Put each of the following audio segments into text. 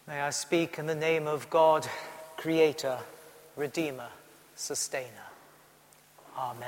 May I speak in the name of God, Creator, Redeemer, Sustainer. Amen.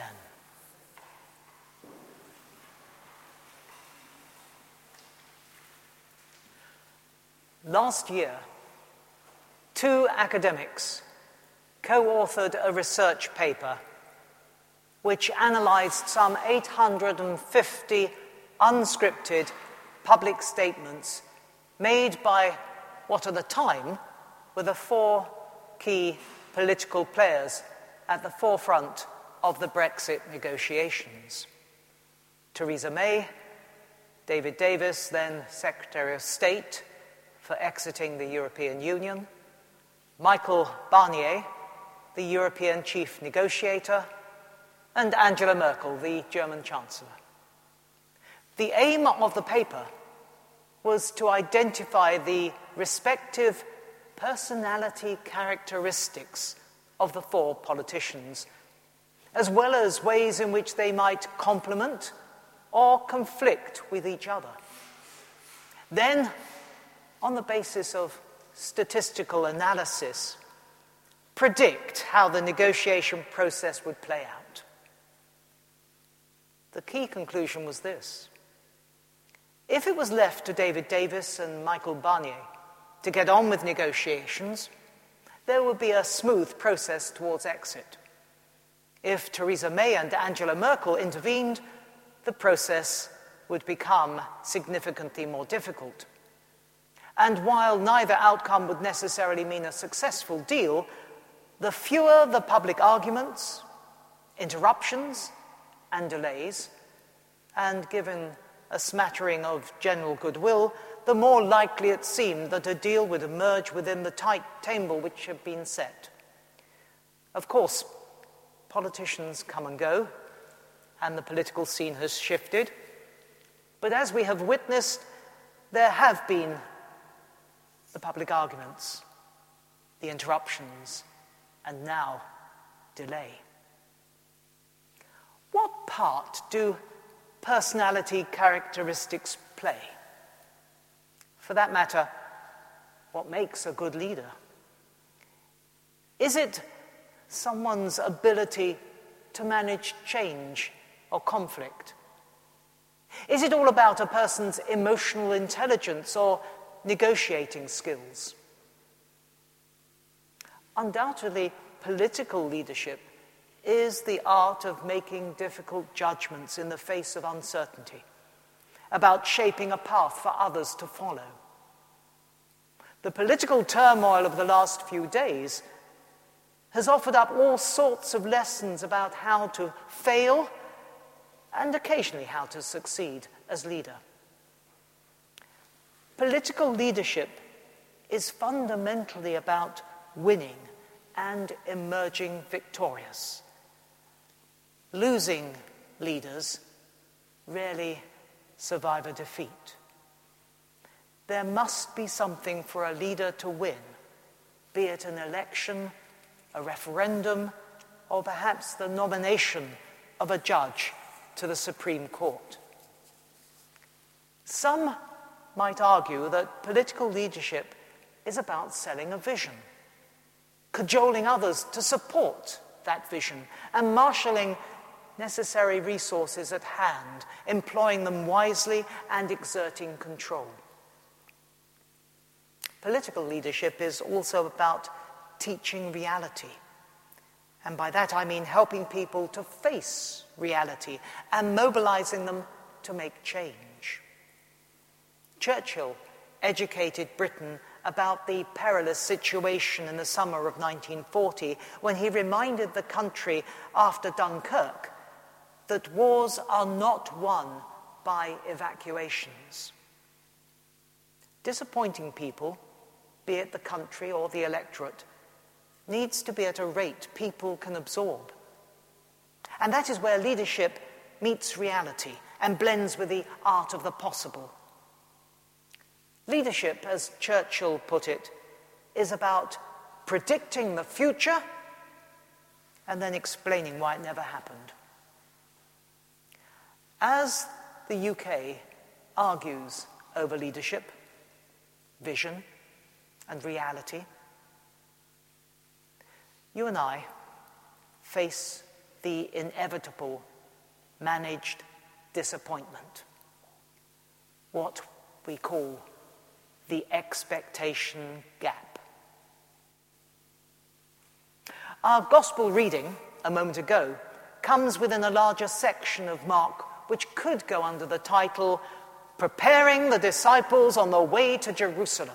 Last year, 2 academics co-authored a research paper which analysed some 850 unscripted public statements made by what at the time were the 4 key political players at the forefront of the Brexit negotiations. Theresa May, David Davis, then Secretary of State for exiting the European Union, Michel Barnier, the European chief negotiator, and Angela Merkel, the German Chancellor. The aim of the paper was to identify the respective personality characteristics of the 4 politicians, as well as ways in which they might complement or conflict with each other. Then, on the basis of statistical analysis, predict how the negotiation process would play out. The key conclusion was this: if it was left to David Davis and Michel Barnier to get on with negotiations, there would be a smooth process towards exit. If Theresa May and Angela Merkel intervened, the process would become significantly more difficult. And while neither outcome would necessarily mean a successful deal, the fewer the public arguments, interruptions, and delays, and given a smattering of general goodwill, the more likely it seemed that a deal would emerge within the tight table which had been set. Of course, politicians come and go, and the political scene has shifted. But as we have witnessed, there have been the public arguments, the interruptions, and now delay. What part do personality characteristics play? For that matter, what makes a good leader? Is it someone's ability to manage change or conflict? Is it all about a person's emotional intelligence or negotiating skills? Undoubtedly, political leadership is the art of making difficult judgments in the face of uncertainty, about shaping a path for others to follow. The political turmoil of the last few days has offered up all sorts of lessons about how to fail and occasionally how to succeed as leader. Political leadership is fundamentally about winning and emerging victorious. Losing leaders rarely survive a defeat. There must be something for a leader to win, be it an election, a referendum, or perhaps the nomination of a judge to the Supreme Court. Some might argue that political leadership is about selling a vision, cajoling others to support that vision, and marshalling necessary resources at hand, employing them wisely and exerting control. Political leadership is also about teaching reality. And by that I mean helping people to face reality and mobilizing them to make change. Churchill educated Britain about the perilous situation in the summer of 1940 when he reminded the country after Dunkirk that wars are not won by evacuations. Disappointing people, be it the country or the electorate, needs to be at a rate people can absorb. And that is where leadership meets reality and blends with the art of the possible. Leadership, as Churchill put it, is about predicting the future and then explaining why it never happened. As the UK argues over leadership, vision, and reality. You and I face the inevitable managed disappointment, what we call the expectation gap. Our gospel reading a moment ago comes within a larger section of Mark, which could go under the title, Preparing the Disciples on the Way to Jerusalem.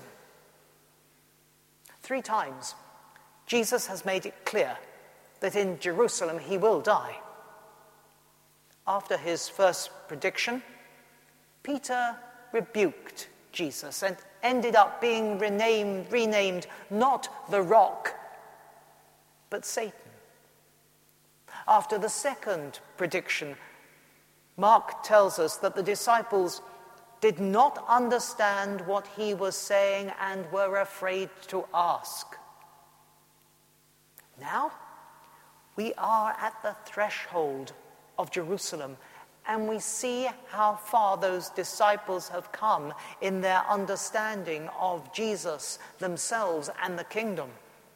3 times, Jesus has made it clear that in Jerusalem he will die. After his first prediction, Peter rebuked Jesus and ended up being renamed not the Rock, but Satan. After the second prediction, Mark tells us that the disciples did not understand what he was saying and were afraid to ask. Now, we are at the threshold of Jerusalem, and we see how far those disciples have come in their understanding of Jesus themselves and the kingdom.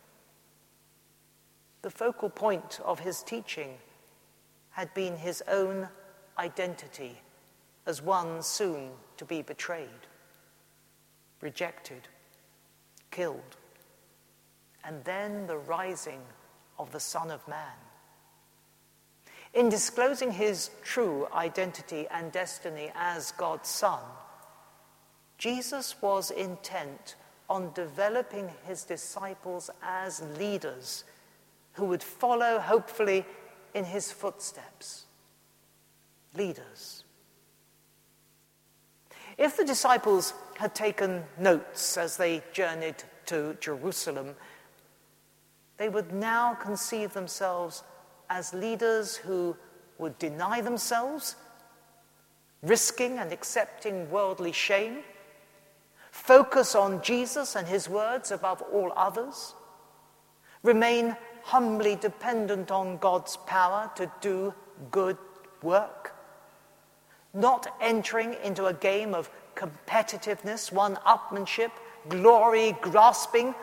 The focal point of his teaching had been his own identity as one soon to be betrayed, rejected, killed, and then the rising of the Son of Man. In disclosing his true identity and destiny as God's Son, Jesus was intent on developing his disciples as leaders who would follow, hopefully, in his footsteps. Leaders. If the disciples had taken notes as they journeyed to Jerusalem, they would now conceive themselves as leaders who would deny themselves, risking and accepting worldly shame, focus on Jesus and his words above all others, remain humbly dependent on God's power to do good work, not entering into a game of competitiveness, one-upmanship, glory grasping,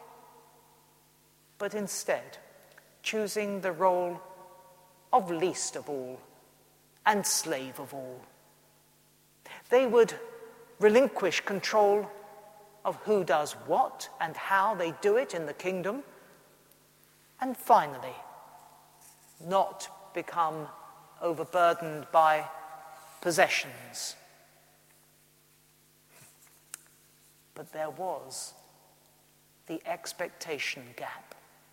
but instead choosing the role of least of all and slave of all. They would relinquish control of who does what and how they do it in the kingdom, and finally, not become overburdened by possessions. But there was the expectation gap.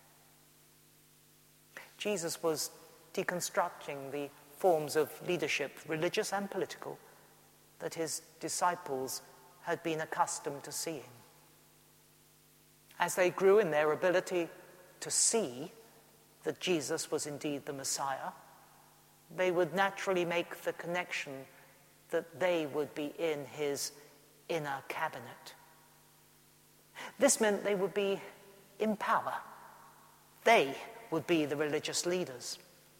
Jesus was deconstructing the forms of leadership, religious and political, that his disciples had been accustomed to seeing. As they grew in their ability to see that Jesus was indeed the Messiah, they would naturally make the connection that they would be in his inner cabinet. This meant they would be in power. They would be the religious leaders.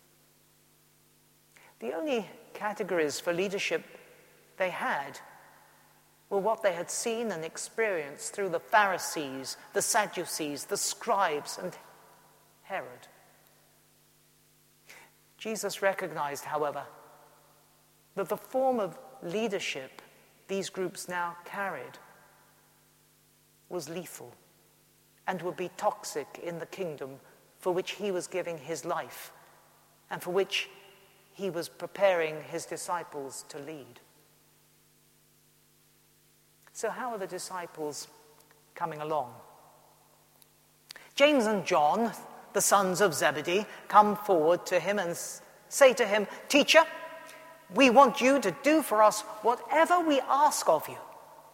The only categories for leadership they had were what they had seen and experienced through the Pharisees, the Sadducees, the scribes, and Herod. Jesus recognized, however, that the form of leadership these groups now carried was lethal and would be toxic in the kingdom for which he was giving his life and for which he was preparing his disciples to lead. So how are the disciples coming along? James and John, the sons of Zebedee, come forward to him and say to him, "Teacher, we want you to do for us whatever we ask of you."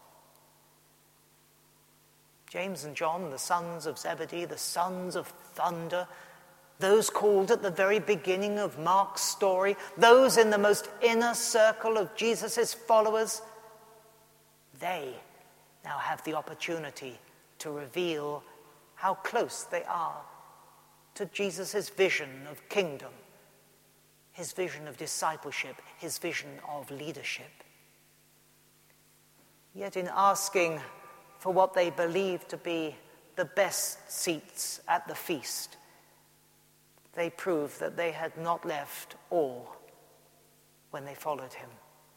James and John, the sons of Zebedee, the sons of thunder, those called at the very beginning of Mark's story, those in the most inner circle of Jesus' followers, they now have the opportunity to reveal how close they are to Jesus' vision of kingdom, his vision of discipleship, his vision of leadership. Yet in asking for what they believed to be the best seats at the feast, they proved that they had not left all when they followed him.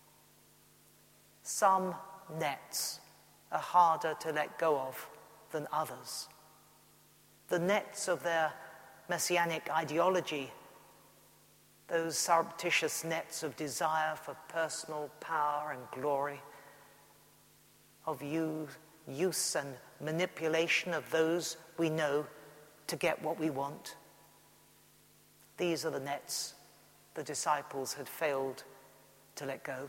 Some nets are harder to let go of than others. The nets of their messianic ideology, those surreptitious nets of desire for personal power and glory, of use and manipulation of those we know to get what we want. These are the nets the disciples had failed to let go.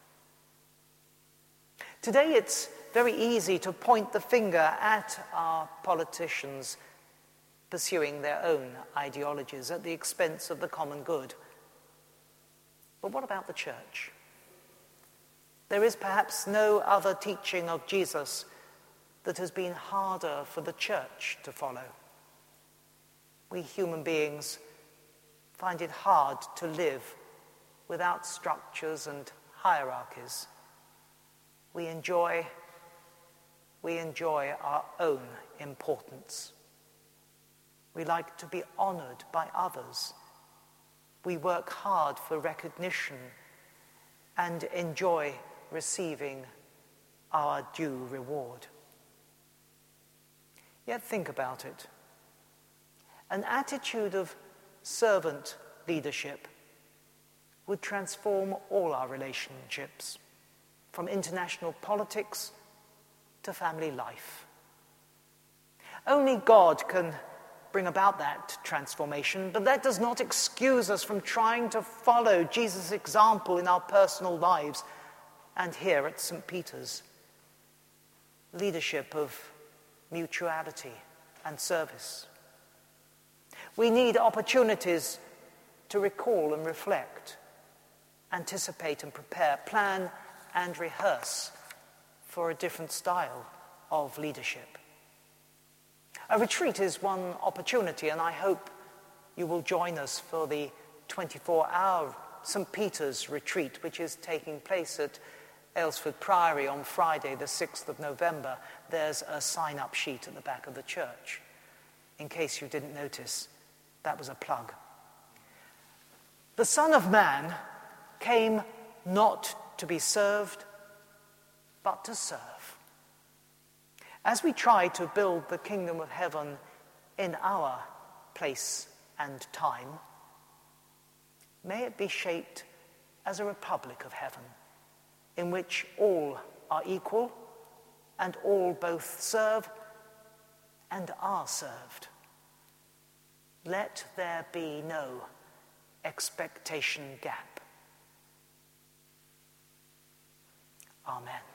Today it's very easy to point the finger at our politicians pursuing their own ideologies at the expense of the common good. But what about the church? There is perhaps no other teaching of Jesus that has been harder for the church to follow. We human beings find it hard to live without structures and hierarchies. We enjoy our own importance. We like to be honored by others. We work hard for recognition and enjoy receiving our due reward. Yet think about it. An attitude of servant leadership would transform all our relationships, from international politics to family life. Only God can bring about that transformation, but that does not excuse us from trying to follow Jesus' example in our personal lives and here at St. Peter's. Leadership of mutuality and service. We need opportunities to recall and reflect, anticipate and prepare, plan and rehearse for a different style of leadership. A retreat is one opportunity, and I hope you will join us for the 24-hour St. Peter's retreat, which is taking place at Aylesford Priory on Friday, the 6th of November. There's a sign-up sheet at the back of the church. In case you didn't notice, that was a plug. The Son of Man came not to be served, but to serve. As we try to build the kingdom of heaven in our place and time, may it be shaped as a republic of heaven, in which all are equal and all both serve and are served. Let there be no expectation gap. Amen.